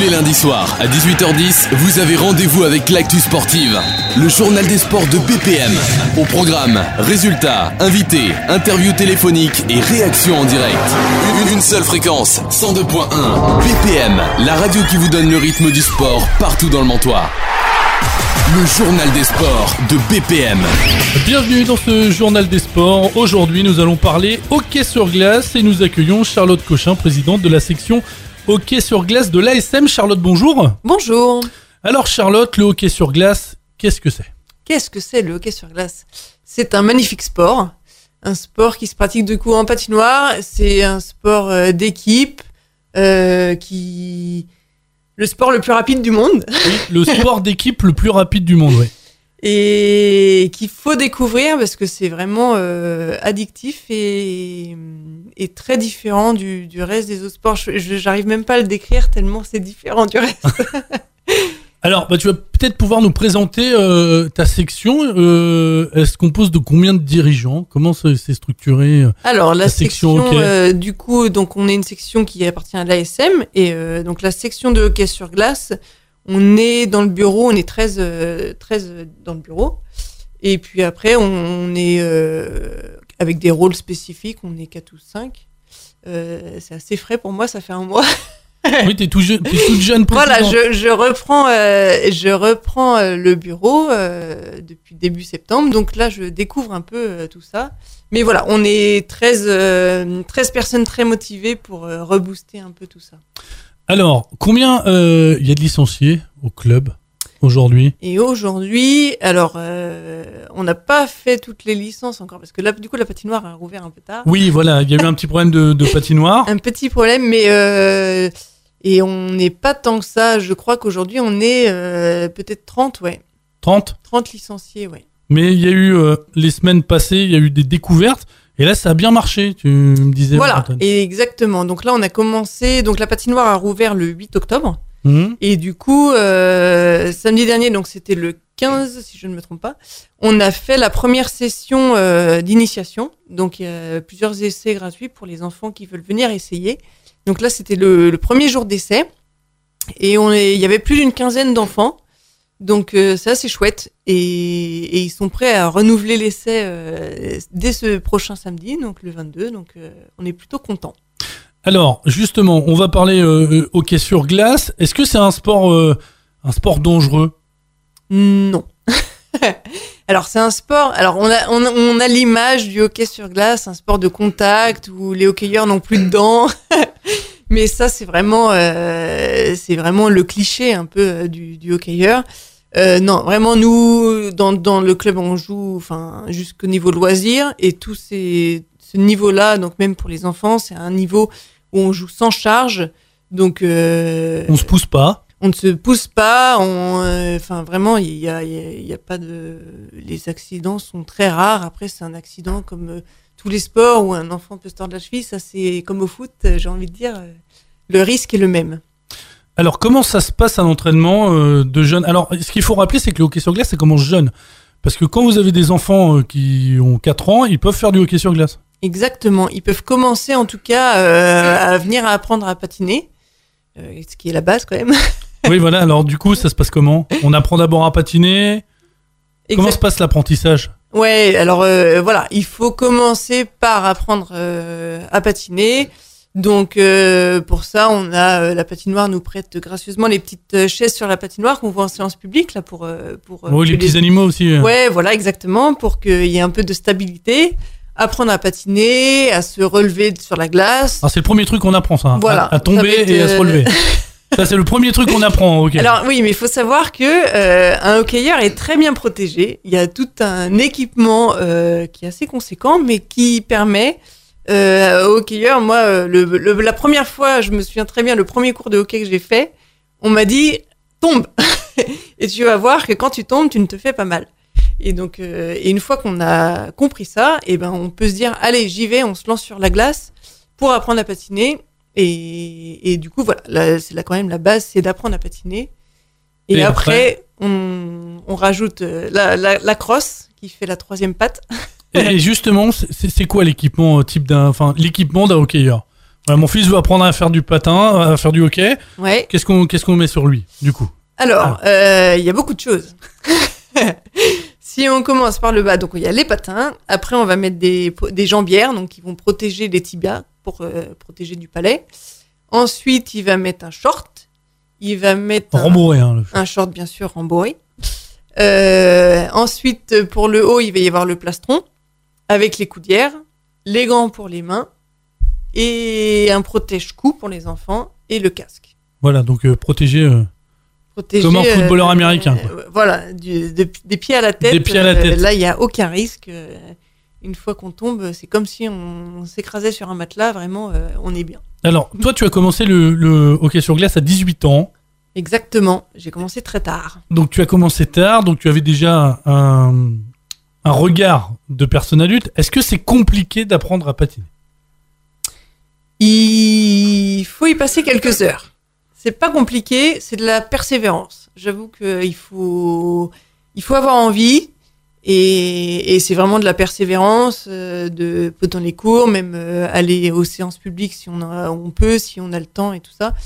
les lundis soirs, à 18h10, vous avez rendez-vous avec l'actu sportive. Le journal des sports de BPM. Au programme, résultats, invités, interviews téléphoniques et réactions en direct. Une seule fréquence, 102.1. BPM, la radio qui vous donne le rythme du sport partout dans le Mantois. Le journal des sports de BPM. Bienvenue dans ce journal des sports. Aujourd'hui, nous allons parler hockey sur glace et nous accueillons Charlotte Cochin, présidente de la section hockey sur glace de l'ASM. Charlotte, bonjour. Bonjour. Alors Charlotte, le hockey sur glace, qu'est-ce que c'est ? Qu'est-ce que c'est le hockey sur glace ? C'est un magnifique sport. Un sport qui se pratique du coup en patinoire. C'est un sport d'équipe le sport le plus rapide du monde. Oui, le sport d'équipe le plus rapide du monde, oui. Et qu'il faut découvrir parce que c'est vraiment addictif et très différent du reste des autres sports. J'arrive même pas à le décrire tellement c'est différent du reste. Alors, tu vas peut-être pouvoir nous présenter ta section. Elle se compose de combien de dirigeants ? Comment c'est structuré ? Alors, la section hockey du coup, donc on est une section qui appartient à l'ASM et donc la section de hockey sur glace, on est dans le bureau, on est 13 dans le bureau. Et puis après, on est avec des rôles spécifiques, on est 4 ou 5. C'est assez frais pour moi, ça fait un mois. Oui, t'es toute jeune présidente. Voilà, je reprends le bureau depuis début septembre. Donc là, je découvre un peu tout ça. Mais voilà, on est 13 personnes très motivées pour rebooster un peu tout ça. Alors, combien y a de licenciés au club aujourd'hui ? Et aujourd'hui, alors, on n'a pas fait toutes les licences encore parce que là, du coup, la patinoire a rouvert un peu tard. Oui, voilà, il y a eu un petit problème de patinoire. Un petit problème, mais et on n'est pas tant que ça. Je crois qu'aujourd'hui, on est peut-être 30, ouais. 30 ? 30 licenciés, ouais. Mais il y a eu, les semaines passées, il y a eu des découvertes. Et là, ça a bien marché, tu me disais. Voilà, Antoine. exactement. Donc là, on a commencé. Donc la patinoire a rouvert le 8 octobre. Et du coup, samedi dernier, donc c'était le 15, si je ne me trompe pas, on a fait la première session d'initiation. Donc il y a plusieurs essais gratuits pour les enfants qui veulent venir essayer. Donc là, c'était le premier jour d'essai. Et il y avait plus d'une quinzaine d'enfants. Donc c'est assez chouette. Et ils sont prêts à renouveler l'essai dès ce prochain samedi, donc le 22. Donc on est plutôt contents. Alors, justement, on va parler hockey sur glace. Est-ce que c'est un sport dangereux ? Non. Alors c'est un sport. Alors on a l'image du hockey sur glace, un sport de contact où les hockeyeurs n'ont plus de dents. Mais ça c'est vraiment le cliché un peu du hockeyeur. Non, vraiment nous dans le club on joue jusqu'au niveau loisir et ce niveau-là, donc même pour les enfants, c'est un niveau où on joue sans charge. Donc on se pousse pas. On ne se pousse pas, vraiment, il y a pas de, les accidents sont très rares. Après, c'est un accident comme tous les sports où un enfant peut se tordre la cheville. Ça, c'est comme au foot, j'ai envie de dire, le risque est le même. Alors, comment ça se passe un entraînement de jeunes ? Alors, ce qu'il faut rappeler, c'est que le hockey sur glace, ça commence jeune. Parce que quand vous avez des enfants qui ont 4 ans, ils peuvent faire du hockey sur glace. Exactement. Ils peuvent commencer, en tout cas, à venir apprendre à patiner, ce qui est la base quand même. Oui, voilà. Alors, du coup, ça se passe comment ? On apprend d'abord à patiner. Comment se passe l'apprentissage ? Ouais, alors voilà, il faut commencer par apprendre à patiner. Donc, pour ça, on a la patinoire nous prête gracieusement les petites chaises sur la patinoire qu'on voit en séance publique là pour oui, les petits animaux aussi. Ouais, voilà, exactement, pour qu'il y ait un peu de stabilité. Apprendre à patiner, à se relever sur la glace. Alors, c'est le premier truc qu'on apprend, ça. Hein. Voilà, à tomber et à se relever. Ça, c'est le premier truc qu'on apprend au hockey. Alors oui, mais il faut savoir que un hockeyeur est très bien protégé. Il y a tout un équipement qui est assez conséquent, mais qui permet aux hockeyeurs. Moi, la première fois, je me souviens très bien, le premier cours de hockey que j'ai fait, on m'a dit tombe, et tu vas voir que quand tu tombes, tu ne te fais pas mal. Et donc, et une fois qu'on a compris ça, et ben, on peut se dire, allez, j'y vais, on se lance sur la glace pour apprendre à patiner. Et du coup, voilà, là, c'est là quand même la base, c'est d'apprendre à patiner. Et après, on rajoute la crosse qui fait la troisième patte. Et justement, c'est quoi l'équipement l'équipement d'un hockeyeur ? Ouais, mon fils veut apprendre à faire du patin, à faire du hockey. Ouais. Qu'est-ce qu'on met sur lui, du coup? Alors, y a beaucoup de choses. Si on commence par le bas, donc il y a les patins. Après, on va mettre des jambières, donc qui vont protéger les tibias pour protéger du palais. Ensuite, il va mettre un short. Il va mettre rembourré, un short, bien sûr, rembourré. Ensuite, pour le haut, il va y avoir le plastron avec les coudières, les gants pour les mains et un protège-cou pour les enfants et le casque. Voilà, donc protégé comme un footballeur américain. Voilà, des pieds à la tête. Des pieds à la tête. Là, il n'y a aucun risque. Une fois qu'on tombe, c'est comme si on s'écrasait sur un matelas. Vraiment, on est bien. Alors, toi, tu as commencé le hockey sur glace à 18 ans. Exactement. J'ai commencé très tard. Donc, tu as commencé tard. Donc, tu avais déjà un regard de personne adulte. Est-ce que c'est compliqué d'apprendre à patiner? Il faut y passer quelques heures. C'est pas compliqué, c'est de la persévérance. J'avoue qu'il faut avoir envie et c'est vraiment de la persévérance, pendant les cours, même aller aux séances publiques si on peut, si on a le temps et tout ça.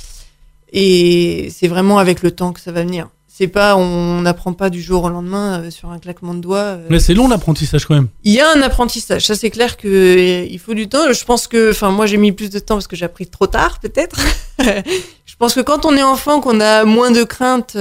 Et c'est vraiment avec le temps que ça va venir. C'est pas, on n'apprend pas du jour au lendemain sur un claquement de doigts. Mais c'est long l'apprentissage quand même. Il y a un apprentissage, ça c'est clair que il faut du temps. Je pense que, moi j'ai mis plus de temps parce que j'ai appris trop tard peut-être. Je pense que quand on est enfant, qu'on a moins de crainte,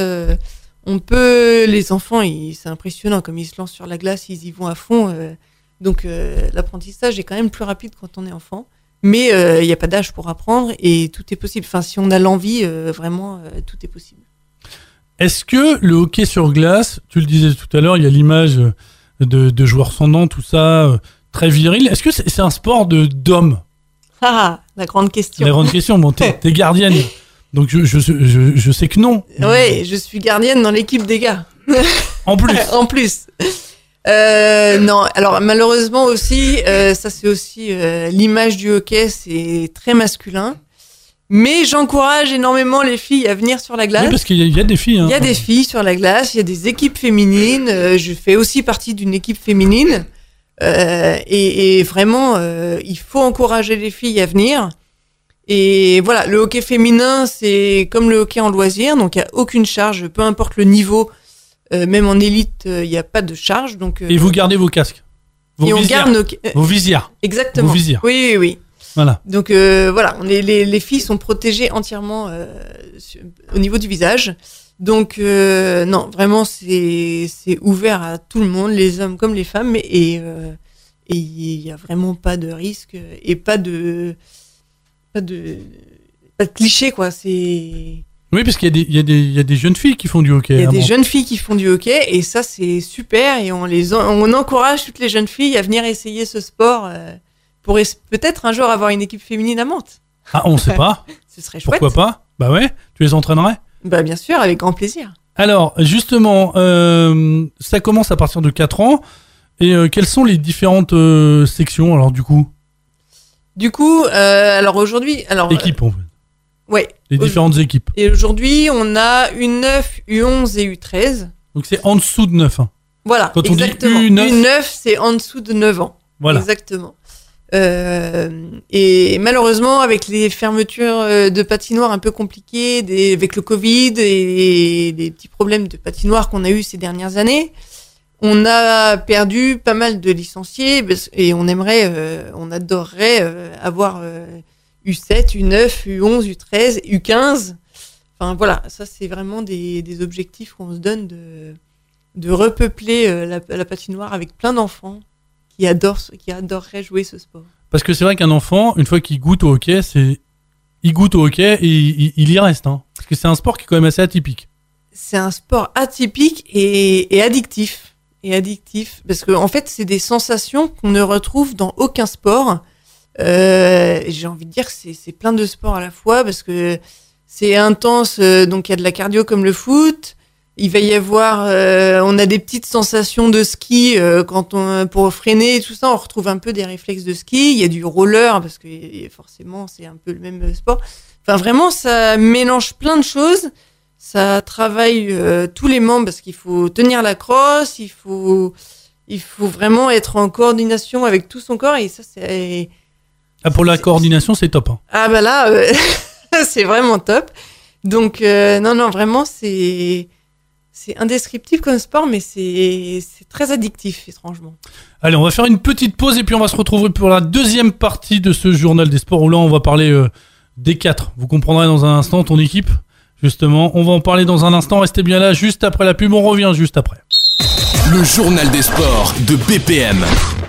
les enfants, c'est impressionnant comme ils se lancent sur la glace, ils y vont à fond. Donc l'apprentissage est quand même plus rapide quand on est enfant. Mais il n'y a pas d'âge pour apprendre et tout est possible. Enfin, si on a l'envie, vraiment, tout est possible. Est-ce que le hockey sur glace, tu le disais tout à l'heure, il y a l'image de joueurs sans dents, tout ça, très viril. Est-ce que c'est un sport d'hommes? Ah, la grande question. La grande question. Bon, t'es gardienne, donc je sais que non. Ouais, je suis gardienne dans l'équipe des gars. En plus. En plus. Non, alors malheureusement aussi, ça c'est aussi l'image du hockey, c'est très masculin. Mais j'encourage énormément les filles à venir sur la glace. Oui, parce qu'il y a des filles. Il y a des filles sur la glace, il y a des équipes féminines. Je fais aussi partie d'une équipe féminine. Et vraiment, il faut encourager les filles à venir. Et voilà, le hockey féminin, c'est comme le hockey en loisir. Donc, il n'y a aucune charge, peu importe le niveau. Même en élite, il n'y a pas de charge. Donc, et vous gardez vos casques, vos visières. Exactement. Vos visières. Oui. Voilà. Donc voilà, les filles sont protégées entièrement au niveau du visage. Donc non, vraiment c'est ouvert à tout le monde, les hommes comme les femmes, et il y a vraiment pas de risque et pas de cliché quoi. C'est oui, parce qu'il y a des jeunes filles qui font du hockey. Il y a des jeunes filles qui font du hockey et ça c'est super et on encourage toutes les jeunes filles à venir essayer ce sport. Pour peut-être un jour avoir une équipe féminine à Mantes. Ah, on sait pas. Ce serait chouette. Pourquoi pas? Bah ouais, tu les entraînerais? Bah bien sûr, avec grand plaisir. Alors, justement, ça commence à partir de 4 ans. Et quelles sont les différentes sections, alors, du coup? Alors aujourd'hui... Équipes, en fait. Ouais. Les différentes équipes. Et aujourd'hui, on a U9, U11 et U13. Donc c'est en dessous de 9 ans. Voilà, quand exactement. On dit U9, c'est en dessous de 9 ans. Voilà. Exactement. Et malheureusement, avec les fermetures de patinoires un peu compliquées, avec le Covid et les petits problèmes de patinoires qu'on a eu ces dernières années, on a perdu pas mal de licenciés et on adorerait avoir U7, U9, U11, U13, U15. Enfin voilà, ça c'est vraiment des objectifs qu'on se donne de repeupler la patinoire avec plein d'enfants qui adoreraient jouer ce sport. Parce que c'est vrai qu'un enfant, une fois qu'il goûte au hockey, il goûte au hockey et il y reste. Hein. Parce que c'est un sport qui est quand même assez atypique. C'est un sport atypique et addictif. Parce que en fait, c'est des sensations qu'on ne retrouve dans aucun sport. J'ai envie de dire que c'est plein de sports à la fois parce que c'est intense. Donc il y a de la cardio comme le foot. Il va y avoir, on a des petites sensations de ski pour freiner et tout ça. On retrouve un peu des réflexes de ski. Il y a du roller parce que forcément c'est un peu le même sport. Enfin vraiment, ça mélange plein de choses. Ça travaille tous les membres parce qu'il faut tenir la crosse. Il faut vraiment être en coordination avec tout son corps et ça Ah, pour la coordination, c'est top. Hein. Ah bah là, c'est vraiment top. Donc non, vraiment, c'est indescriptible comme sport, mais c'est très addictif, étrangement. Allez, on va faire une petite pause et puis on va se retrouver pour la deuxième partie de ce journal des sports où là, on va parler des 4. Vous comprendrez dans un instant ton équipe. Justement, on va en parler dans un instant. Restez bien là, juste après la pub, on revient juste après. Le journal des sports de BPM.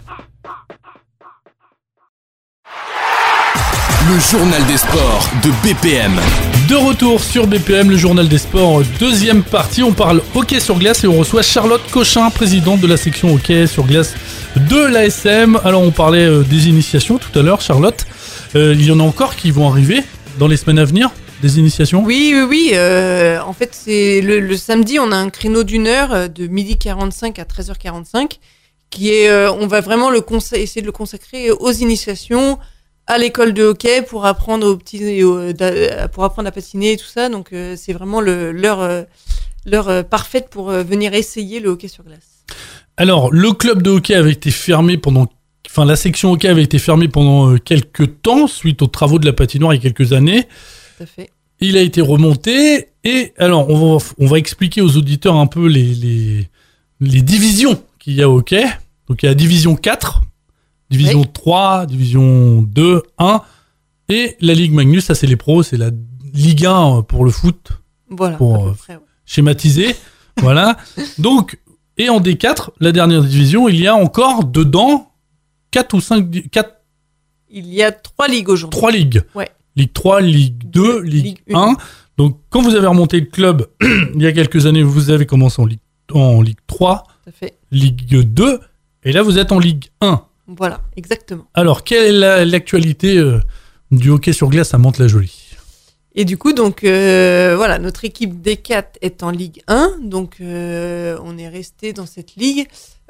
Le journal des sports de BPM. De retour sur BPM, le journal des sports, deuxième partie. On parle hockey sur glace et on reçoit Charlotte Cochin, présidente de la section hockey sur glace de l'ASM. Alors on parlait des initiations tout à l'heure, Charlotte. Il y en a encore qui vont arriver dans les semaines à venir, des initiations ? Oui. En fait, c'est le samedi, on a un créneau d'1 heure de 12h45 à 13h45 qui est, on va vraiment essayer de le consacrer aux initiations, à l'école de hockey pour apprendre aux petits, pour apprendre à patiner et tout ça. Donc c'est vraiment l'heure parfaite pour venir essayer le hockey sur glace. Alors le club de hockey avait été fermé la section hockey avait été fermée pendant quelques temps suite aux travaux de la patinoire il y a quelques années. Tout à fait. Il a été remonté et alors on va expliquer aux auditeurs un peu les divisions qu'il y a au hockey. Donc il y a la division 4. Division 3, Division 2, 1 et la Ligue Magnus, ça c'est les pros, c'est la Ligue 1 pour le foot. Voilà, pour à peu près, ouais. Schématiser. Voilà. Donc, et en D4, la dernière division, il y a encore dedans 4 ou 5... Il y a 3 ligues aujourd'hui. 3 ligues. Ouais. Ligue 3, Ligue 2, Ligue 1. Donc, quand vous avez remonté le club, il y a quelques années, vous avez commencé en Ligue 3, Tout à fait. Ligue 2, et là vous êtes en Ligue 1. Voilà, exactement. Alors, quelle est l'actualité du hockey sur glace à Mantes-la-Jolie ? Et du coup, donc, voilà, notre équipe D4 est en Ligue 1, donc on est resté dans cette ligue.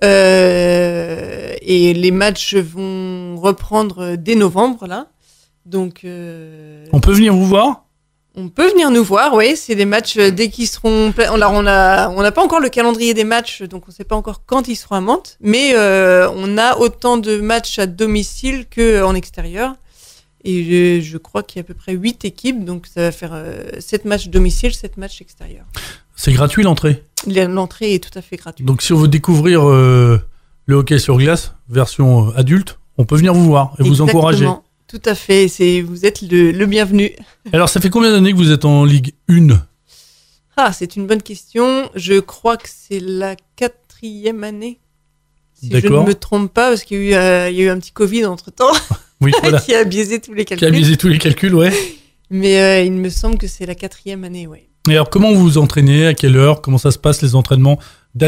Et les matchs vont reprendre dès novembre, là. Donc, on peut venir vous voir ? On peut venir nous voir, oui. C'est des matchs dès qu'ils seront. Alors on n'a pas encore le calendrier des matchs, donc on ne sait pas encore quand ils seront à Mantes. Mais on a autant de matchs à domicile qu'en extérieur. Et je crois qu'il y a à peu près 8 équipes, donc ça va faire 7 matchs domicile, 7 matchs extérieurs. C'est gratuit l'entrée ? L'entrée est tout à fait gratuite. Donc si on veut découvrir le hockey sur glace, version adulte, on peut venir vous voir et vous encourager. Tout à fait, vous êtes le bienvenu. Alors, ça fait combien d'années que vous êtes en Ligue 1 ? Ah, c'est une bonne question. Je crois que c'est la 4e année. Si D'accord. je ne me trompe pas, parce qu'il y a eu un petit Covid entre-temps, Oui, voilà. qui a biaisé tous les calculs. Qui a biaisé tous les calculs, ouais. Mais il me semble que c'est la 4e année, ouais. Et alors, comment vous vous entraînez ? À quelle heure ? Comment ça se passe, les entraînements d'adultes ?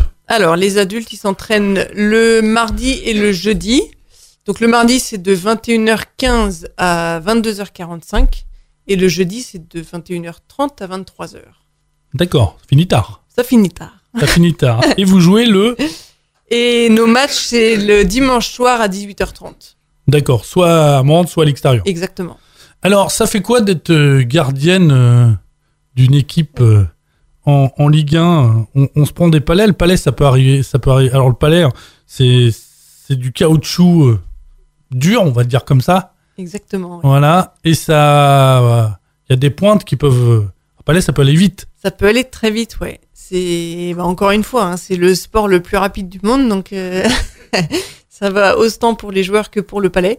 Alors, les adultes, ils s'entraînent le mardi et le jeudi. Donc le mardi, c'est de 21h15 à 22h45 et le jeudi, c'est de 21h30 à 23h. D'accord, ça finit tard. Ça finit tard. Ça finit tard. Et vous jouez le... Et nos matchs, c'est le dimanche soir à 18h30. D'accord, soit à Mantes, soit à l'extérieur. Exactement. Alors, ça fait quoi d'être gardienne d'une équipe en Ligue 1 ? On se prend des palets. Le palais, ça peut arriver. Alors, le palais, c'est du caoutchouc dur, on va dire comme ça. Exactement. Ouais. Voilà. Et ça... Il y a des pointes qui peuvent... Un palais, ça peut aller vite. Ça peut aller très vite, ouais. C'est encore une fois, c'est le sport le plus rapide du monde, donc ça va autant pour les joueurs que pour le palais.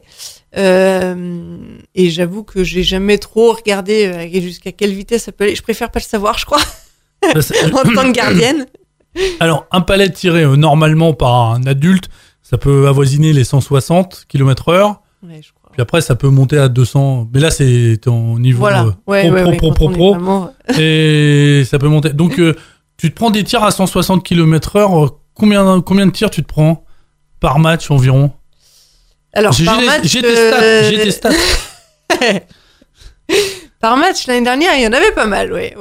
Et j'avoue que j'ai jamais trop regardé jusqu'à quelle vitesse ça peut aller. Je préfère pas le savoir, je crois, en tant que gardienne. Alors, un palais tiré normalement par un adulte, ça peut avoisiner les 160 km/h. Ouais, je crois. Puis après, ça peut monter à 200. Mais là, c'est ton niveau voilà. pro. Et ça peut monter. Donc, tu te prends des tirs à 160 km/h. Combien de tirs tu te prends par match environ ? Alors, j'ai des stats. Par match, l'année dernière, il y en avait pas mal, ouais.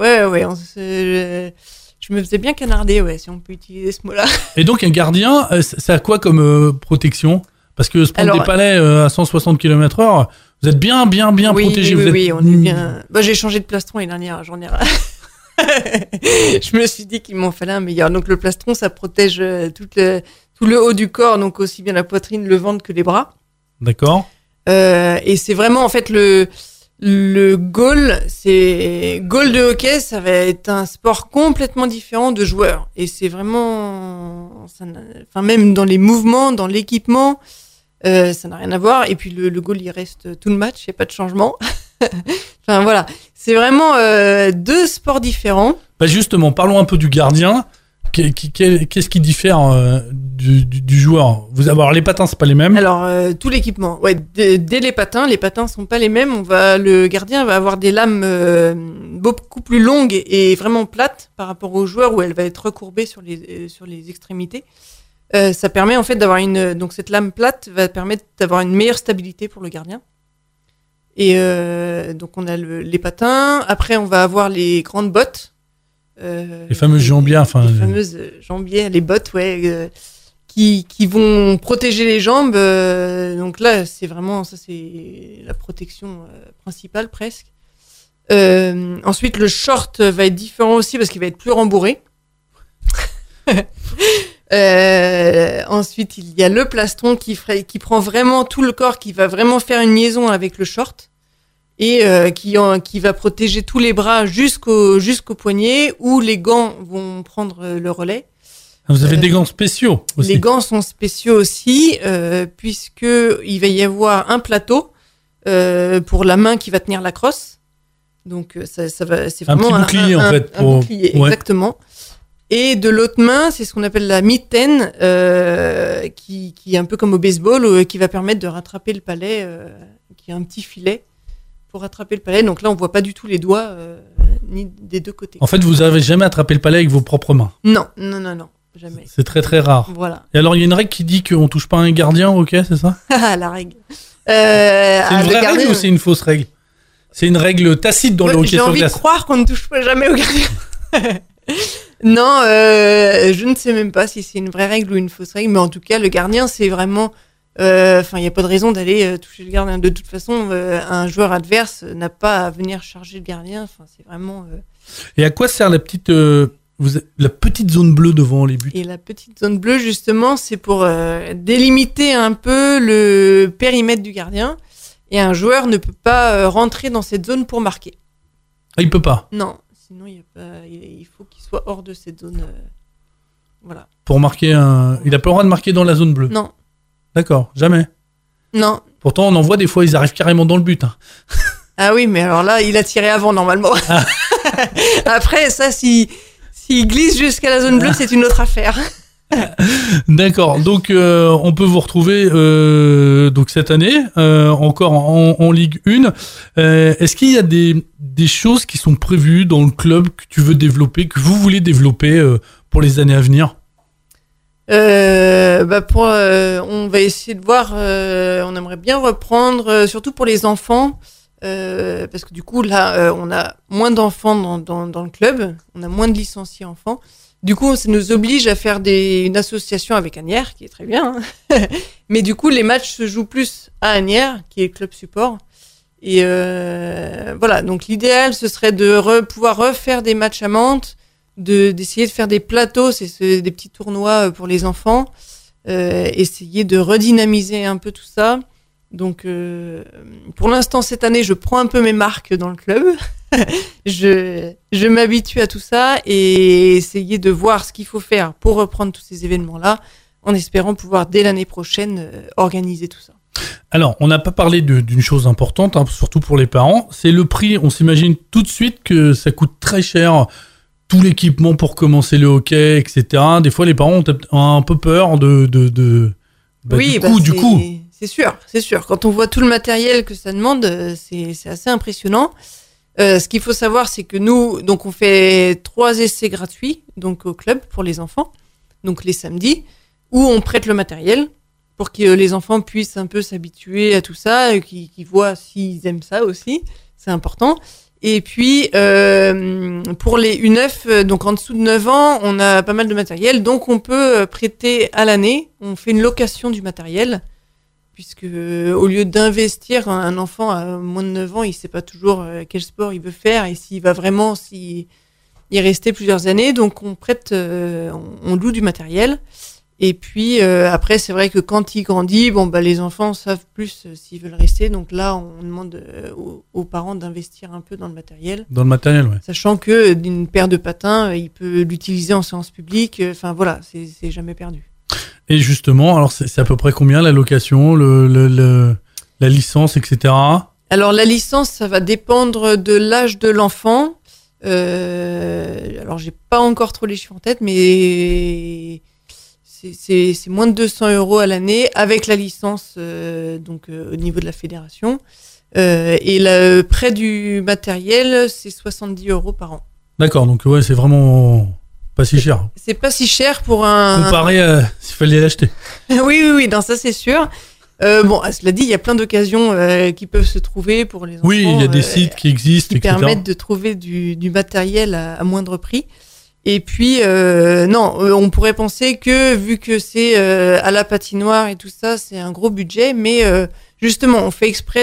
Je me faisais bien canarder, ouais, si on peut utiliser ce mot-là. Et donc, un gardien, ça a quoi comme protection ? Parce que se prendre des palets à 160 km/h, vous êtes bien protégé. Oui, on est bien. Bah, j'ai changé de plastron l'année dernière, j'en ai. Je me suis dit qu'il m'en fallait un meilleur. Donc le plastron, ça protège tout le haut du corps, donc aussi bien la poitrine, le ventre que les bras. D'accord. Et c'est vraiment en fait le goal de hockey, ça va être un sport complètement différent de joueurs. Et c'est vraiment, même dans les mouvements, dans l'équipement, ça n'a rien à voir. Et puis le goal, il reste tout le match, il n'y a pas de changement. Enfin voilà, c'est vraiment deux sports différents. Bah justement, parlons un peu du gardien. Qu'est-ce qui diffère du joueur? Alors les patins, c'est pas les mêmes. Alors tout l'équipement, dès les patins sont pas les mêmes. Le gardien va avoir des lames beaucoup plus longues et vraiment plates par rapport au joueur où elle va être recourbée sur les extrémités. Ça permet en fait d'avoir donc cette lame plate va permettre d'avoir une meilleure stabilité pour le gardien. Et donc on a les patins. Après on va avoir les grandes bottes. Les fameuses jambières, les fameuses jambières, les bottes, qui vont protéger les jambes. Donc là, c'est vraiment ça, c'est la protection principale presque. Ensuite, le short va être différent aussi parce qu'il va être plus rembourré. Ensuite, il y a le plastron qui prend vraiment tout le corps, qui va vraiment faire une liaison avec le short. Et qui va protéger tous les bras jusqu'au poignet, où les gants vont prendre le relais. Vous avez des gants spéciaux aussi. Les gants sont spéciaux aussi, puisque il va y avoir un plateau pour la main qui va tenir la crosse. Donc ça va, c'est vraiment un petit bouclier en fait. Un bouclier, exactement. Et de l'autre main, c'est ce qu'on appelle la mitaine, qui est un peu comme au baseball, qui va permettre de rattraper le palais, qui a un petit filet pour attraper le palais. Donc là, on voit pas du tout les doigts ni des deux côtés. En fait, vous avez jamais attrapé le palais avec vos propres mains? Non, jamais. C'est très très rare. Voilà. Et alors, il y a une règle qui dit qu'on touche pas un gardien, ok, c'est ça? La règle. C'est une vraie règle ou c'est une fausse règle? C'est une règle tacite dans le hockey sur glace. J'ai envie de croire qu'on ne touche pas jamais au gardien. Non, je ne sais même pas si c'est une vraie règle ou une fausse règle, mais en tout cas, le gardien, c'est vraiment... il n'y a pas de raison d'aller toucher le gardien. De toute façon, un joueur adverse n'a pas à venir charger le gardien. Enfin, c'est vraiment... Et à quoi sert la petite zone bleue devant les buts? Et la petite zone bleue, justement, c'est pour délimiter un peu le périmètre du gardien. Et un joueur ne peut pas rentrer dans cette zone pour marquer. Ah, il peut pas? Non, sinon il faut qu'il soit hors de cette zone. Voilà. Pour marquer il n'a pas le droit de marquer dans la zone bleue? Non. D'accord, jamais. Non. Pourtant, on en voit des fois, ils arrivent carrément dans le but. Hein. Ah oui, mais alors là, il a tiré avant, normalement. Ah. Après, ça, s'il glisse jusqu'à la zone bleue, c'est une autre affaire. D'accord, donc on peut vous retrouver donc cette année, encore en Ligue 1. Est-ce qu'il y a des choses qui sont prévues dans le club que tu veux développer, que vous voulez développer pour les années à venir? On va essayer de voir. On aimerait bien reprendre, surtout pour les enfants, parce que du coup là, on a moins d'enfants dans le club, on a moins de licenciés enfants. Du coup, ça nous oblige à faire une association avec Asnières, qui est très bien. Hein. Mais du coup, les matchs se jouent plus à Asnières, qui est le club support. Et voilà. Donc l'idéal, ce serait de pouvoir refaire des matchs à Mantes. D'essayer de faire des plateaux, c'est des petits tournois pour les enfants, essayer de redynamiser un peu tout ça. Donc, pour l'instant, cette année, je prends un peu mes marques dans le club. je m'habitue à tout ça et essayer de voir ce qu'il faut faire pour reprendre tous ces événements-là, en espérant pouvoir, dès l'année prochaine, organiser tout ça. Alors, on n'a pas parlé d'une chose importante, hein, surtout pour les parents, c'est le prix. On s'imagine tout de suite que ça coûte très cher, tout l'équipement pour commencer le hockey, etc. Des fois, les parents ont un peu peur du coût. C'est sûr. Quand on voit tout le matériel que ça demande, c'est assez impressionnant. Ce qu'il faut savoir, c'est que nous, donc on fait 3 essais gratuits, donc au club pour les enfants, donc les samedis, où on prête le matériel pour que les enfants puissent un peu s'habituer à tout ça, et qu'ils voient s'ils aiment ça aussi. C'est important. Et puis, pour les U9, donc en dessous de 9 ans, on a pas mal de matériel, donc on peut prêter à l'année. On fait une location du matériel, puisque au lieu d'investir, un enfant à moins de 9 ans, il sait pas toujours quel sport il veut faire et s'il va vraiment y rester plusieurs années. Donc on prête, on loue du matériel. Et puis après, c'est vrai que quand il grandit, les enfants savent plus s'ils veulent rester. Donc là, on demande aux parents d'investir un peu dans le matériel. Dans le matériel, ouais. Sachant que d'une paire de patins, il peut l'utiliser en séance publique. Enfin voilà, c'est jamais perdu. Et justement, alors c'est à peu près combien la location, la licence, etc. Alors la licence, ça va dépendre de l'âge de l'enfant. Alors j'ai pas encore trop les chiffres en tête, mais c'est moins de 200 € à l'année avec la licence au niveau de la fédération. Et le prêt du matériel, c'est 70 € par an. D'accord, donc ouais, c'est vraiment pas si cher. C'est pas si cher pour un... Comparé à s'il fallait l'acheter. Oui, non, ça c'est sûr. Cela dit, il y a plein d'occasions qui peuvent se trouver pour les enfants. Oui, il y a des sites qui existent, qui etc. permettent de trouver du matériel à moindre prix. Et puis, on pourrait penser que, vu que c'est à la patinoire et tout ça, c'est un gros budget, mais justement, on fait exprès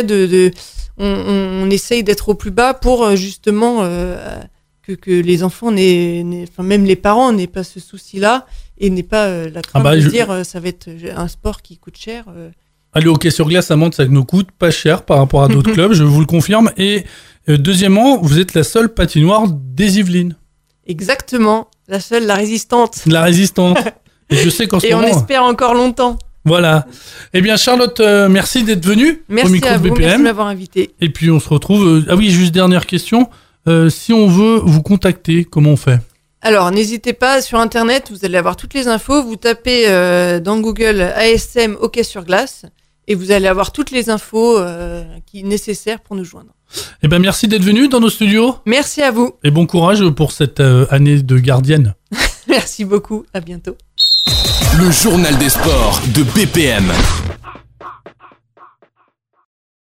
on essaye d'être au plus bas pour justement que les enfants même les parents n'aient pas ce souci-là et n'aient pas la crainte de dire ça va être un sport qui coûte cher. Aller au hockey sur glace à Mantes, ça nous coûte pas cher par rapport à d'autres clubs, je vous le confirme. Et deuxièmement, vous êtes la seule patinoire des Yvelines. Exactement, la résistante. La résistante. Et je sais qu'en ce moment... Et on espère encore longtemps. Voilà. Eh bien, Charlotte, merci d'être venue au micro de BPM. Merci de m'avoir invité. Et puis, on se retrouve... Ah oui, juste dernière question. Si on veut vous contacter, comment on fait ? Alors, n'hésitez pas, sur Internet, vous allez avoir toutes les infos. Vous tapez dans Google ASM hockey sur glace et vous allez avoir toutes les infos nécessaires pour nous joindre. Eh ben, merci d'être venu dans nos studios. Merci à vous. Et bon courage pour cette année de gardienne. Merci beaucoup. À bientôt. Le journal des sports de BPM.